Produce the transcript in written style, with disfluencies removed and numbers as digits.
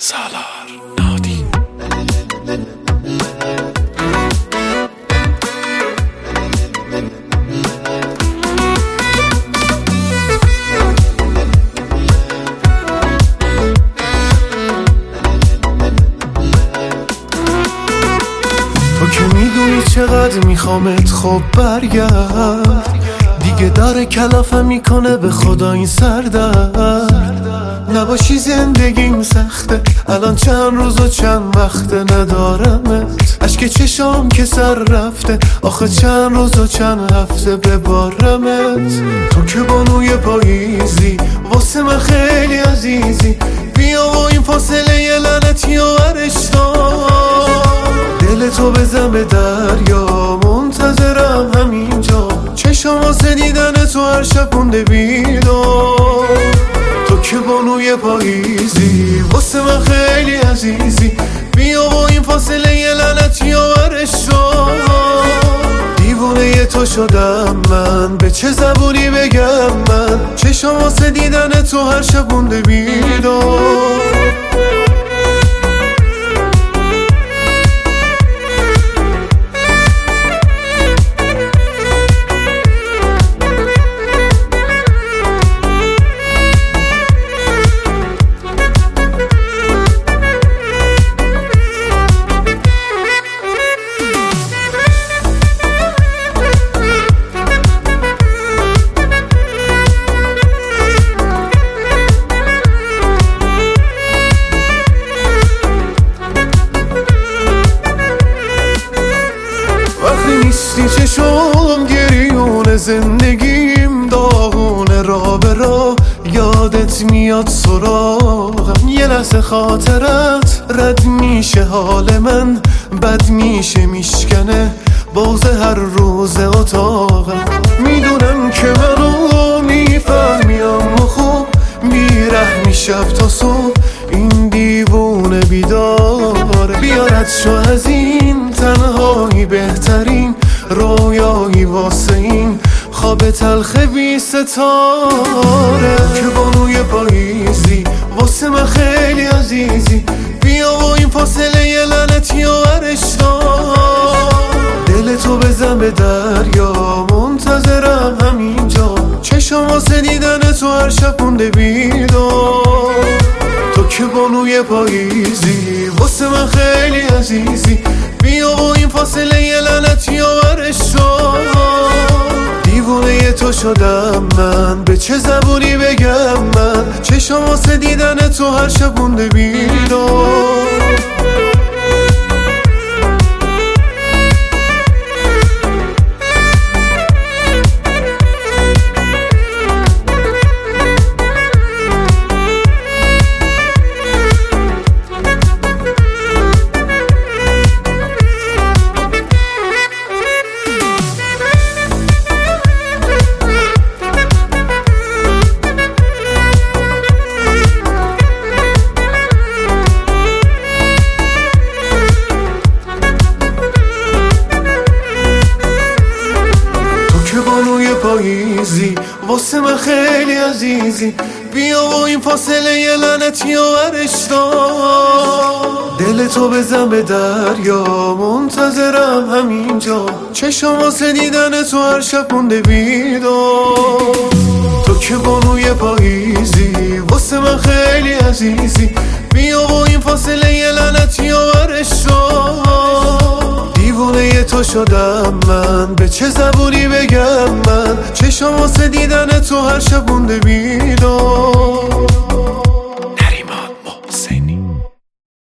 سالار نادی. تو که میدونی چقدر میخوامت، خب برگرد دیگه. داره کلافم میکنه به خدا این سردرد. نباشی زندگیم سخته، الان چند روز و چند وقته ندارمت. اشک چشام که سر رفته، آخه چند روز و چند هفته ببارمت. تو که بانوی پاییزی، واسه من خیلی عزیزی. بیا و این فاصله یه لعنتی و دل تو بزن به دریا، منتظرم همینجا. چشم واسه دیدن تو هر شب مونده بیدار. تو که بانوی پاییزی، واسه من خیلی عزیزی. بیا و این فاصله یه لعنتی و دیوونه تو شدم من، به چه زبونی بگم من. چشم واسه دیدن تو هر شب مونده بیدار. نیستی چشم گریون، زندگیم داغونه. را به را یادت میاد سراغم. یه لحظه خاطرت رد میشه، حال من بد میشه، میشکنه باز هر روز اتاقم. میدونم که منو میفهمی، اما خوب بیرحمی. شب تا صبح این دیوونه بیداره. بیارد شو از این تنهایی، بهترین رویایی واسه این خواب تلخ بی ستاره. که بانوی پاییزی، واسه من خیلی عزیزی. بیا و این فاصله یه لعنتی و دل تو بزن به دریا، منتظرم همینجا. چشم واسه دیدن تو هر شب مونده بیدار. تو که بانوی پاییزی، واسه من خیلی عزیزی. بیا و این فاصله یه لعنتی و دیوونه تو شدم من، به چه زبونی بگم من. چشم واسه دیدن تو هر شب مونده بیدار. پاییزی، واسه من خیلی عزیزی. بیا و این فاصله یه لعنتی و دل تو بزن به دریا، منتظرم همینجا. چشم واسه دیدن تو هر شب مونده بیدار. تو که بانوی پاییزی، واسه من خیلی عزیزی. بیا و این فاصله یه لعنتی و دیوونه تو شدم من، به چه زبونی بگم من. چشم واسه دیدن تو هر شب مونده